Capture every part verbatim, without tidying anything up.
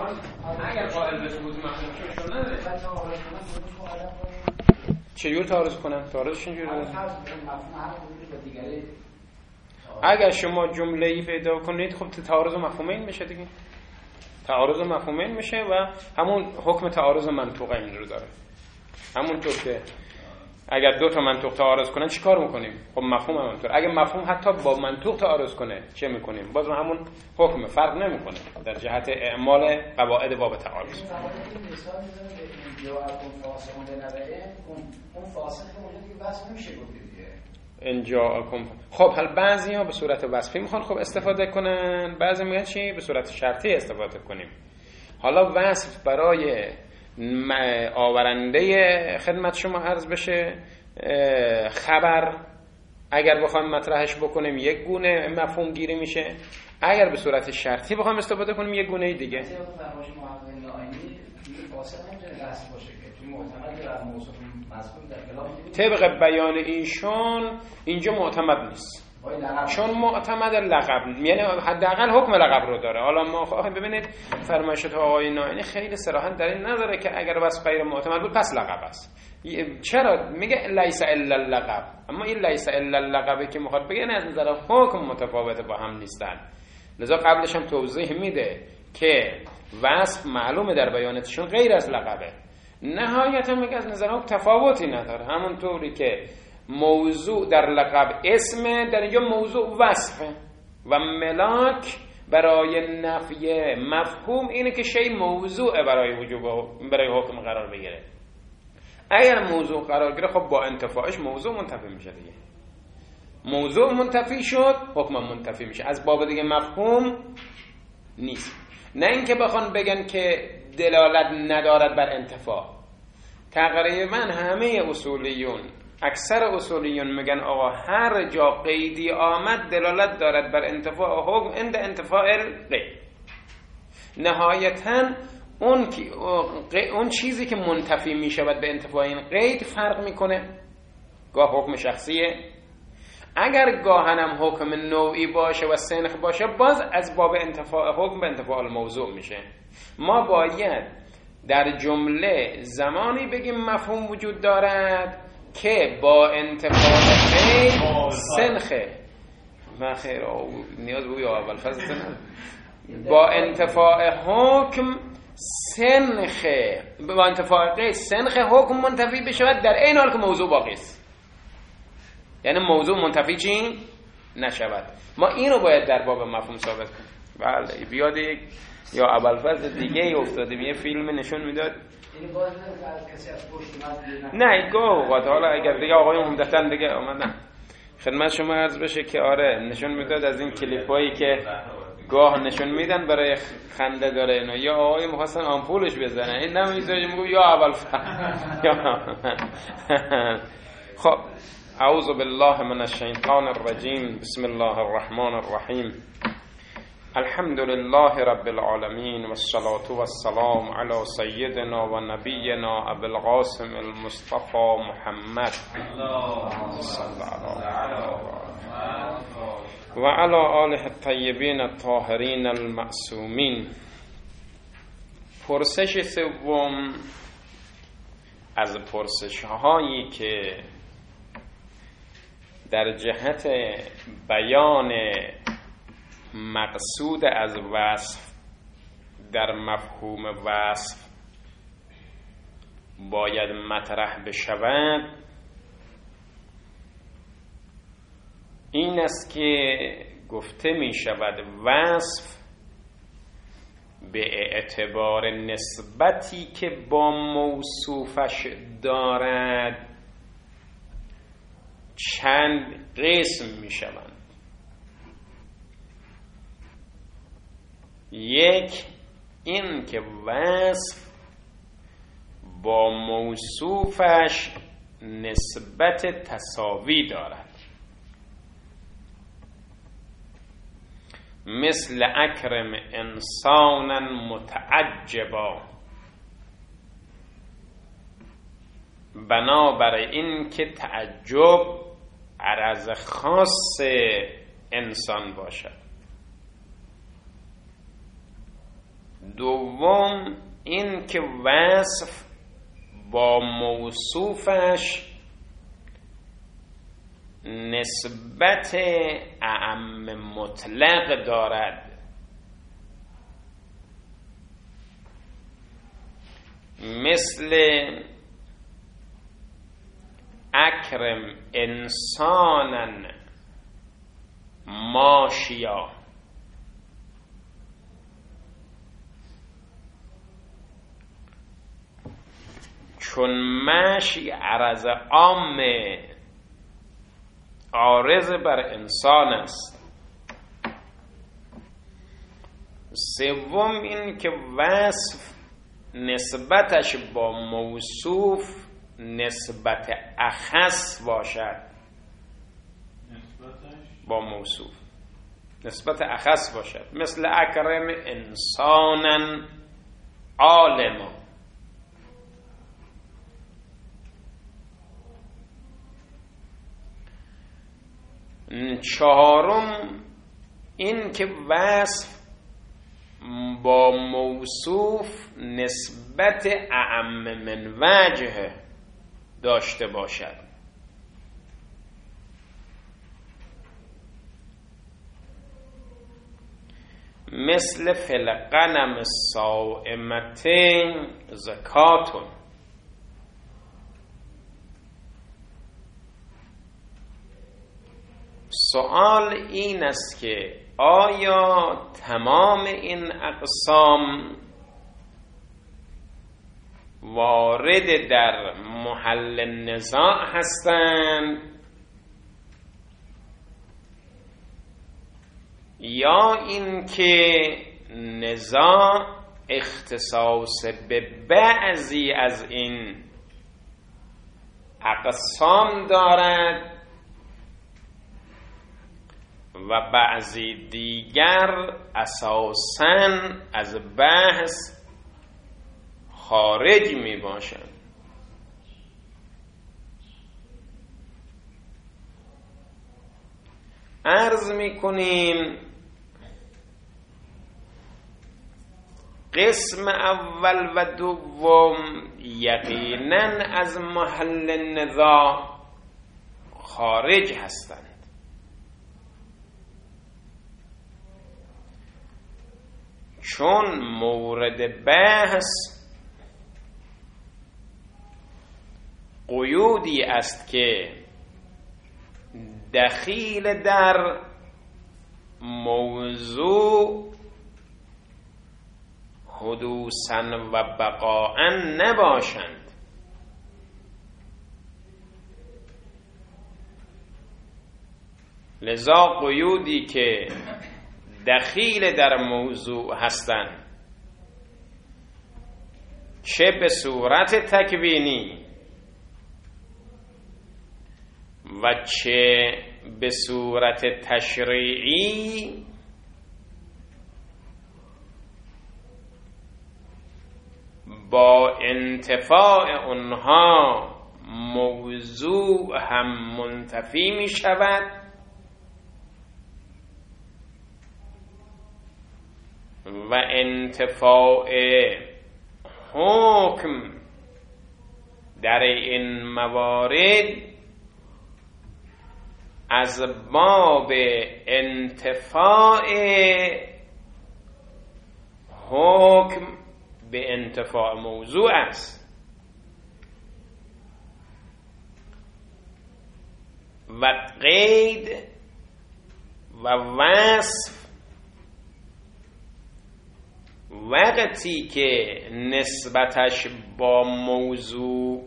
اگر قائل به ثبوت مفهوم شد شد نداره. چجور تعارض کنم؟ تعارضش اینجوری داره. اگر شما جمله‌ای پیدا کنید خب تعارض مفهومین میشه دیگه. تعارض مفهومین میشه و همون حکم تعارض منطوق این رو داره. همونطور که اگر دو تا منطوق تعارض کنن چیکار میکنیم؟ خب مفهوم همونطور. اگه مفهوم حتی با منطوق تعارض کنه چه میکنیم؟ باز همون حکم فرق نمیکنه در جهت اعمال قواعد باب تعارض. اینجا خب حال بعضی‌ها به صورت وصفی میخوان خب استفاده کنن، بعضی میگن چی؟ به صورت شرطی استفاده کنیم. حالا وصف برای آورنده خدمت شما عرض بشه، خبر اگر بخوایم مطرحش بکنیم یک گونه مفهوم گیری میشه، اگر به صورت شرطی بخوایم استفاده کنیم یک گونه دیگه. طبق بیان ایشون اینجا معتمد نیست، چون معتمد لقب، یعنی حداقل حکم لقب رو داره. حالا ما خواهیم ببینید فرمایشات آقای نائینی خیلی صراحت در این نداره که اگر وصف غیر معتمد بود پس لقب است. چرا میگه لیس الا اللقب؟ اما این لیس الا اللقبه که میخواد بگه از نظر حکم متفاوت با هم نیستن. لذا قبلش هم توضیح میده که وصف معلومه در بیاناتشون غیر از لقبه. نهایتا میگه از نظر حکم تفاوتی نداره، همونطوری که موضوع در لقب اسمه، در اینجا موضوع وصفه و ملاک برای نفی مفهوم اینه که شی موضوع برای وجوب برای حکم قرار بگیره. اگر موضوع قرار گیره خب با انتفاعش موضوع منتفی میشه دیگه. موضوع منتفی شد حکم منتفی میشه، از باب دیگه مفهوم نیست. نه اینکه بخوان بگن که دلالت ندارد بر انتفاع. تقریبا همه اصولیون، اکثر اصولیون میگن آقا هر جا قیدی آمد دلالت دارد بر انتفاع حکم عند انتفاع القید. نهایتاً اون اون چیزی که منتفی میشود به انتفاع این قید فرق میکنه، گاه حکم شخصیه، اگر گاهنم حکم نوعی باشه و سنخ باشه باز از باب انتفاع حکم به انتفاع الموضوع میشه. ما باید در جمله زمانی بگیم مفهوم وجود دارد که با انتفاع قید سنخه و خیر نیاز بود یا اول فضل با انتفاع حکم سنخه با انتفاع قید سنخ حکم منتفی بشود در این حال که موضوع باقی است، یعنی موضوع منتفی چی؟ نشود. ما اینو باید در باب مفهوم ثابت کنیم. بله بیاد یک یا اول فضل دیگه ای افتاده یه فیلم نشون میداد نه گاه وقت حالا اگر دیگه آقای عمدتاً دیگه آمدن خدمت شما عرض بشه که آره نشون میداد از این کلیپایی که گاه نشون میدن برای خنده داره اینو، یا آقای میخواستن آمپولش بزنن این نمیذاره میگو یا اول خب اعوذ بالله من الشیطان الرجیم بسم الله الرحمن الرحیم الحمد لله رب العالمین والصلاة والسلام علی سیدنا و نبینا ابو القاسم المصطفى محمد صلی الله علیه و علی آله الطیبین الطاهرین المعصومین. پرسش سوم از پرسش هایی که در جهت بیان مقصود از وصف در مفهوم وصف باید مطرح بشود این است که گفته می شود وصف به اعتبار نسبتی که با موصوفش دارد چند قسم می شوند. یک این که وصف با موصوفش نسبت تساوی دارد، مثل اکرم انسانا متعجبا، بنابر این که تعجب عرض خاص انسان باشد. دوم این که وصف با موصوفش نسبت اعم مطلق دارد، مثل اکرم انسانا ماشیا، چون مشی عرض عام عارض بر انسان است. سوم این که وصف نسبتش با موصوف نسبت اخص باشد، با موصوف نسبت اخص باشد، مثل اکرم انسانا عالما. چهارم این که وصف با موصوف نسبت اعم من وجه داشته باشد، مثل فلقنم الصائمتین زکاتون. سوال این است که آیا تمام این اقسام وارد در محل نزاع هستند یا اینکه نزاع اختصاص به بعضی از این اقسام دارد و بعضی دیگر اساساً از بحث خارج می باشند. عرض می کنیم قسم اول و دوم یقیناً از محل نزاع خارج هستند، چون مورد بحث قیودی است که دخیل در موضوع حدوثاً و بقاءً نباشند. لذا قیودی که دخیل در موضوع هستند، چه به صورت تکوینی و چه به صورت تشریعی، با انتفاع اونها موضوع هم منتفی می شود و انتفاع حکم در این موارد از باب انتفاع حکم به انتفاع موضوع است و قید و وصف وقتی که نسبتش با موضوع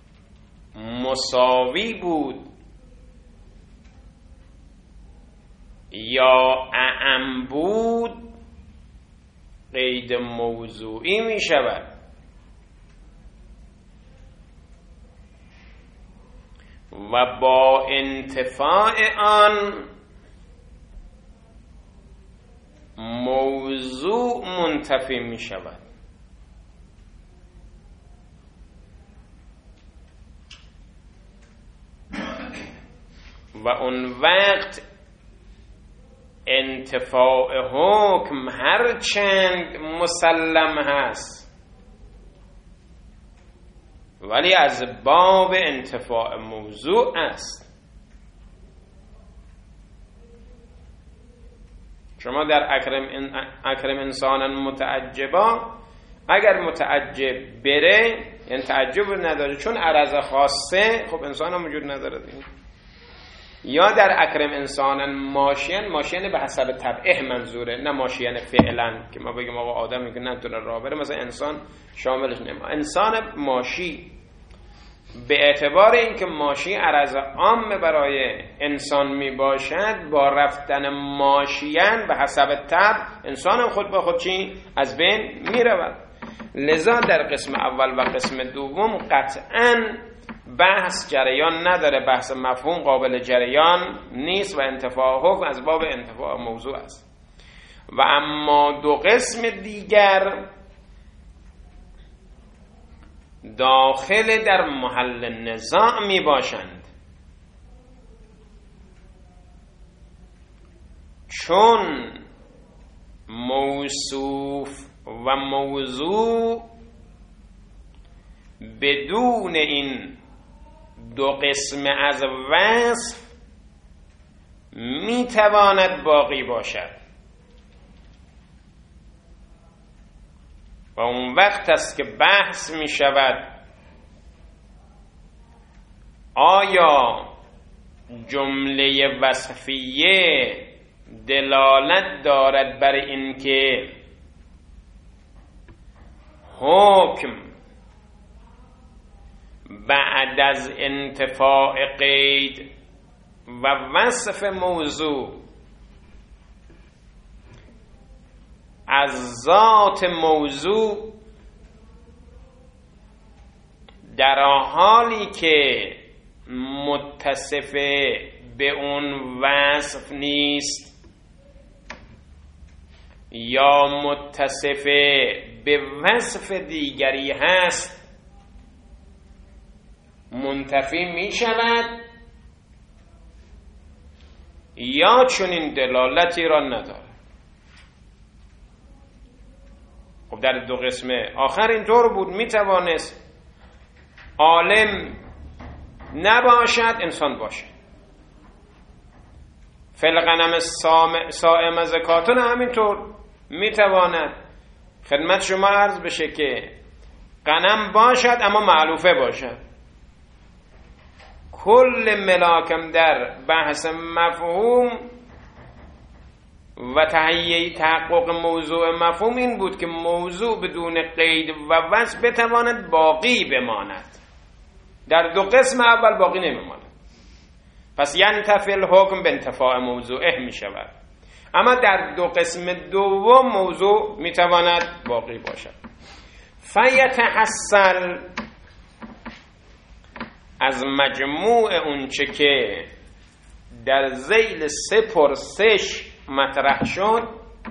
مساوی بود یا اعم بود قید موضوعی می شود و با انتفاع آن موضوع منتفی می شود. و اون وقت انتفاع حکم هرچند مسلم هست ولی از باب انتفاع موضوع است. شما در اکرم, اکرم انسانا متعجبا، اگر متعجب بره یعنی تعجب نداره چون عرض خاصه، خب انسان هم وجود نداره دیگه. یا در اکرم انسانا ماشین، ماشین به حسب طبعه منظوره، نه ماشین فعلا که ما بگیم آقا آدمی که نتونه راه بره مثلا انسان شاملش نمیشه. انسان ماشی به اعتبار اینکه ماشی عرض عام برای انسان می باشد، با رفتن ماشیان به حسب طبع انسان هم خود با خود چی از بین می رود. لذا در قسم اول و قسم دوم قطعاً بحث جریان نداره، بحث مفهوم قابل جریان نیست و انتفاع حکم از باب انتفاع موضوع است. و اما دو قسم دیگر داخل در محل نزاع می باشند، چون موصوف و موضوع بدون این دو قسم از وصف می تواند باقی باشد و اون وقت است که بحث می شود آیا جمله وصفیه دلالت دارد بر اینکه حکم بعد از انتفاع قید و وصف موضوع از ذات موضوع در حالی که متصف به اون وصف نیست یا متصف به وصف دیگری هست منتفی می شود یا چنین دلالتی را ندارد. خب در دو قسم آخر اینطور بود، می توانست عالم نباشد انسان باشد. فلغنم صائم زکاتون همینطور می تواند خدمت شما عرض بشه که غنم باشد اما معلوفه باشد. کل ملاکم در بحث مفهوم و تهیه تحقق موضوع مفهوم این بود که موضوع بدون قید و وصف بتواند باقی بماند. در دو قسم اول باقی نمیماند، پس ینتفی الحکم به انتفاع موضوعه می شود. اما در دو قسم دوم موضوع می تواند باقی باشد. فیتحصل از مجموع اونچه که در ذیل سه پرسش مطرح شد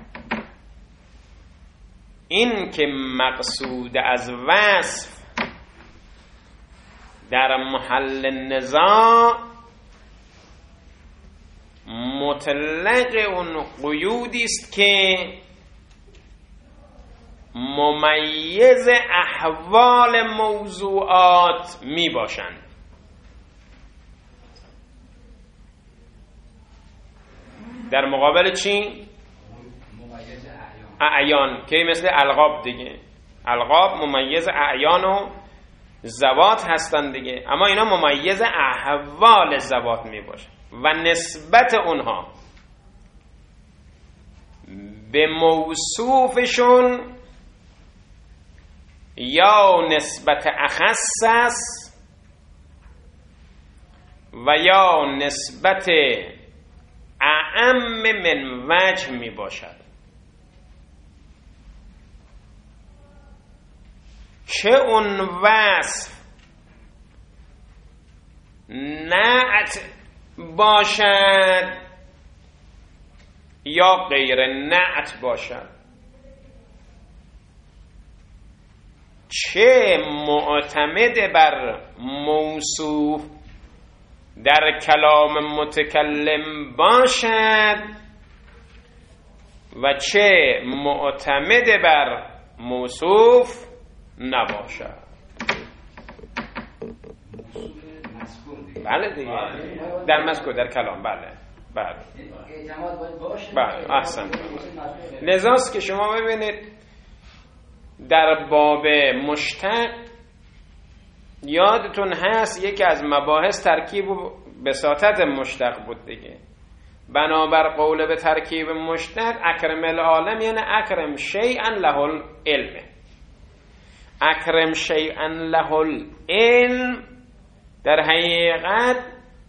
این که مقصود از وصف در محل نزاع مطلق اون قیودی است که ممیز احوال موضوعات می باشند. در مقابل چی؟ ممیز اعیان. اعیان که مثل القاب دیگه، القاب ممیز اعیان و ذوات هستند دیگه، اما اینا ممیز احوال ذوات می باشند و نسبت اونها به موصوفشون یا نسبت اخص است و یا نسبت اعم من وجه می باشد. چه اون وصف نعت باشد یا غیر نعت باشد، چه معتمد بر موصوف در کلام متکلم باشد و چه معتمد بر موصوف نباشد. بله دیگه در مذکور در کلام. بله بله بله احسن. لذاست که شما ببینید در باب مشتق یادتون هست یکی از مباحث ترکیب و بساطت مشتق بود دیگه. بنابر قول به ترکیب مشتق اکرم العالم یعنی اکرم شیئا له العلم. اکرم شیئا له العلم در حقیقت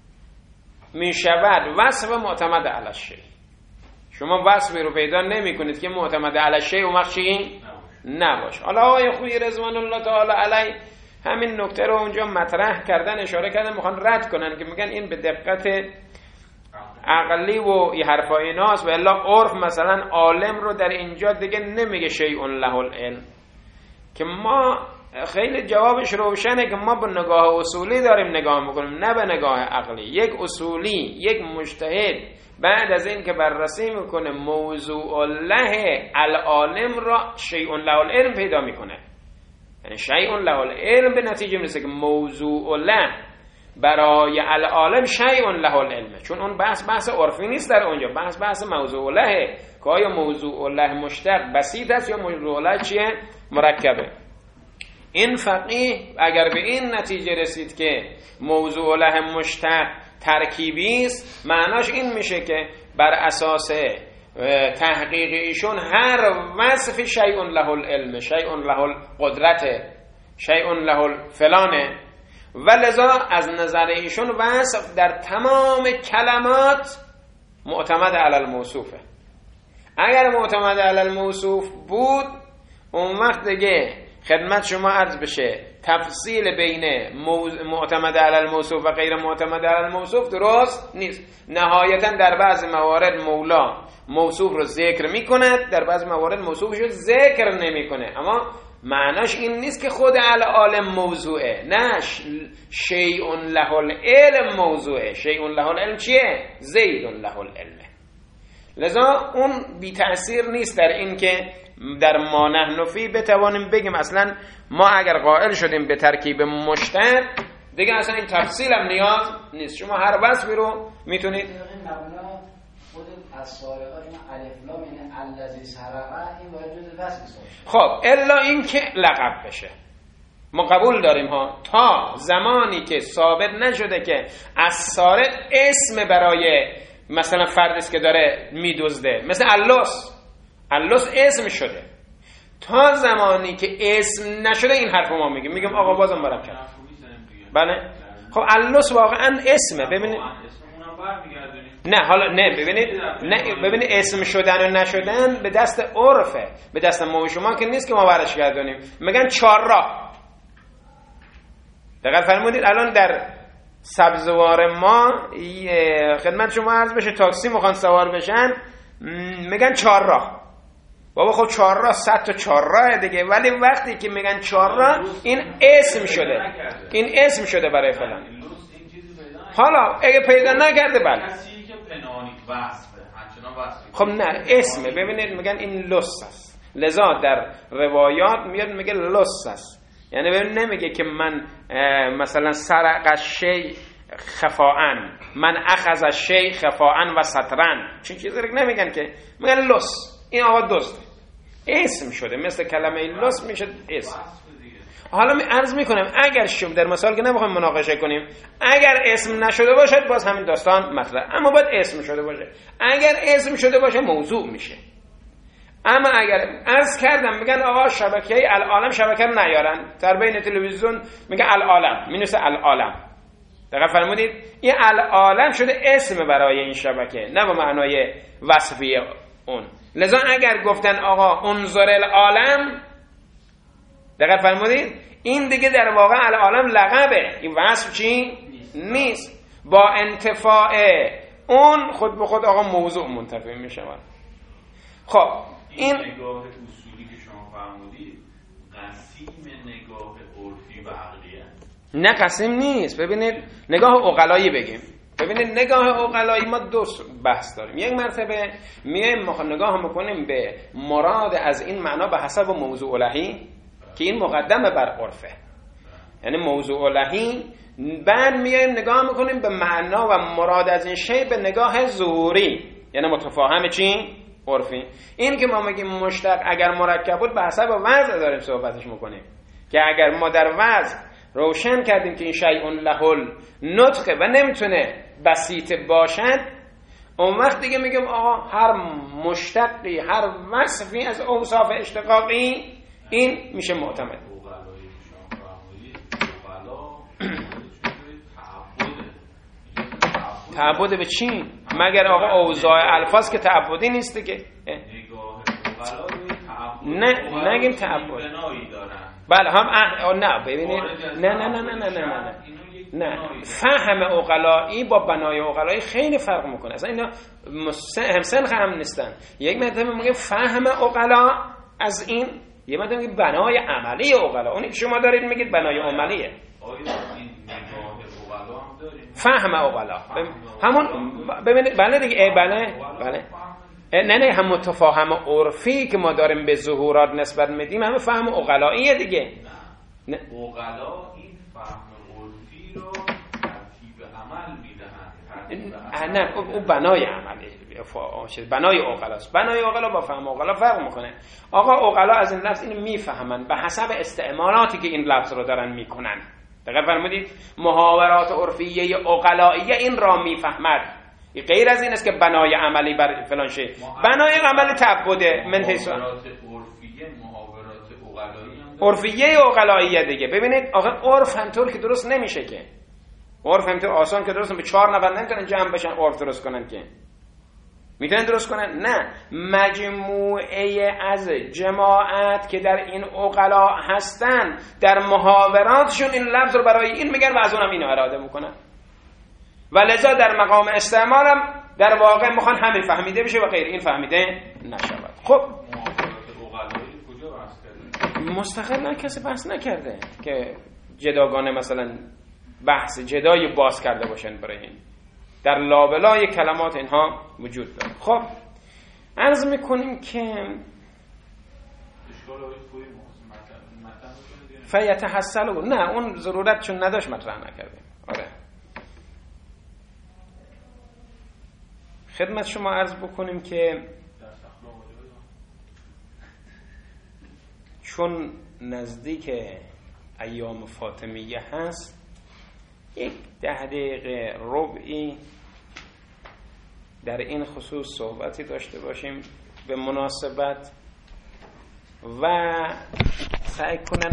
می شود وصف معتمد علی الشیء. شما وصفی رو پیدا نمی کنید که معتمد علی الشیء و مخشی نباشه. حالا آقای خویی رضوان الله تعالی علیه همین نکته رو اونجا مطرح کردن، اشاره کردن، میخوان رد کنن که میگن این به دقت عقلی و این حرفا ایناست و الا عرف مثلا عالم رو در اینجا دیگه نمیگه شیء له العلم. که ما خیلی جوابش روشنه که ما به نگاه اصولی داریم نگاه میکنیم نه به نگاه عقلی. یک اصولی، یک مجتهد بعد از این که بررسی میکنه موضوع له العالم را شیء له العلم پیدا میکنه، یعنی شیء له العلم به نتیجه میرسه که موضوع له برای العالم شیء له العلم، چون اون بحث بحث عرفی نیست در اونجا، بحث بحث موضوع له که آیا موضوع له مشتق بسیط است یا موضوع له چیه مرکبه. این فقیه اگر به این نتیجه رسید که موضوع له مشتق ترکیبی است، معناش این میشه که بر اساس تحقیق ایشون هر وصف شیء له العلم، شیء له القدرت، شیء له الفلانه، و لذا از نظر ایشون وصف در تمام کلمات معتمد علی الموصوفه. اگر معتمد علی الموصوف بود اون وقت دیگه خدمت شما عرض بشه تفصیل بین معتمد علی الموصوف و غیر معتمد علی الموصوف درست نیست. نهایتا در بعض موارد مولا موصوف رو ذکر میکند، در بعض موارد موصوفش رو ذکر نمیکنه، اما معناش این نیست که خود العالم موضوعه. نه، شیء له العلم موضوعه. شیء له العلم چیه؟ زید له العلم. لذا اون بی تأثیر نیست در این که در ما نحن فی بتوانیم بگیم اصلا ما اگر قائل شدیم به ترکیب مشتق دیگه اصلا این تفصیل هم نیاز نیست. شما هر وصفی رو میتونید خب الا این که لقب بشه ما قبول داریم ها، تا زمانی که ثابت نشده که السارق اسم برای مثلا فردی که داره میدزده، مثل اللص، اللص اسم شده، تا زمانی که اسم نشده این حرف ما میگیم میگیم آقا بازم برم کرد. بله خب اللص واقعا اسمه. ببینید نه حالا نه ببینید نه ببینید اسم شدن و نشدن به دست عرفه، به دست ما شما که نیست که ما برش گردونیم. میگن چهارراه. دقیق فرمودید. الان در سبزوار ما خدمت شما عرض بشه تاکسی میخوان سوار بشن میگن چهارراه. بابا خب چهارراه صد تا چهارراه دیگه، ولی وقتی که میگن چهارراه این اسم شده، این اسم شده برای فلان. حالا اگه پیدا نکرده بله خب نه اسمه. ببینید میگن این لص است، لذا در روایات میاد میگه لص است، یعنی ببین نمیگه که من مثلا سرق الشیء خفاءً، من اخذ الشیء خفاءً و سترًا، چون چیزی رو نمیگن که، میگن لص، این آقا دزده، اسم شده، مثل کلمه لص میشه اسم. حالا می عرض میکنم اگر شما در مثال که نمیخوایم مناقشه کنیم، اگر اسم نشده باشد باز همین داستان مطرح، اما باید اسم شده باشه. اگر اسم شده باشه موضوع میشه. اما اگر عرض کردم میگن آقا شبکه العالم شبکه رو نیارن، در بین تلویزیون میگه العالم، مینویسه العالم. دقیق فرمودید؟ این العالم شده اسم برای این شبکه، نه به معنای وصفی اون. لذا اگر گفتن آقا انظر العالم، دقیق فرمودید، این دیگه در واقع العالم لقبه، این وصف چی؟ نیست. با انتفاع اون خود به خود آقا موضوع منتفی میشه. خب این نگاه اصولی که شما فرمودید قسیم نگاه عرفی و عقلیه؟ نه قسیم نیست. ببینید نگاه عقلایی بگیم، ببینید نگاه عقلایی ما دو بحث داریم. یک مرتبه میایم ما نگاه میکنیم به مراد از این معنا به حسب موضوع الهی که این مقدمه بر عرفه، یعنی موضوع الهی. بعد میایم نگاه میکنیم به معنا و مراد از این شی به نگاه ظهوری، یعنی متفاهم چی؟ عرفی. این که ما میگیم مشتق اگر مرکب بود به حسب وضع داریم صحبتش میکنیم، که اگر ما در وضع روشن کردیم که این شیء له نطقه و نمیتونه بسیط باشد، اون وقت دیگه میگم آقا هر مشتقی، هر وصفی از اوصاف اشتقاقی این میشه معتمد. تعبد به چی؟ مگر آقا اوضاع الفاظ که تعبدی نیست دیگه. نه نگیم تعبد. بله هم اه... نه ببینید نه نه نه نه نه نه نه نه فهم عقلایی با بنای عقلایی خیلی فرق میکنه. اصلا اینا همسنخ هم نیستن. یک مرتبه میگه فهم عقلا از این، یه مرتبه میگه بنای عملی عقلا. اونی که شما دارید میگید بنای عملیه. فهم عقلا همون ببینید. بله دیگه بله بله نه نه هم متفاهم عرفی که ما داریم به ظهورات نسبت میدیم همه فهم عقلاییه دیگه. نه عقلا این فهم عرفی رو ترتیب عمل میدهند. نه اون بنای عملی بنای عقلاست. بنای عقلا با فهم عقلا فرق میکنه. آقا عقلا از این لفظ اینو میفهمن به حسب استعمالاتی که این لفظ رو دارن میکنن. دقیق فرمودید؟ محاورات عرفیه عقلاییه این را میفهمد. غیر از این است که بنای عملی بر فلان شی. بنای عملی تعبده من حیث محاورات عرفیه محاورات عقلایی هم عرفیه عقلاییه دیگه. ببینید آخه عرف همطور که درست نمیشه که. عرف همطور آسان که درست به چهار نفر نمیتونن جمع بشن عرف درست کنن که. میتونن درست کنن؟ نه. مجموعه از جماعت که در این عقلا هستن در محاوراتشون این لفظ رو برای این میگن و از اونم اینو اراده میکنن. و لذا در مقام استعمالم در واقع میخوان همین فهمیده بشه و غیر این فهمیده نشود. خب مستقل نه کسی بحث نکرده که جداگانه مثلا بحث جدایی باز کرده باشن برای این. در لابلای کلمات اینها وجود داره. خب عرض میکنیم که فیتحصل نه اون ضرورت چون نداشت مطرح نکردیم. آره خدمت شما عرض بکنیم که چون نزدیک ایام فاطمیه هست یک ده دقیقه ربعی در این خصوص صحبتی داشته باشیم به مناسبت و سعی کنن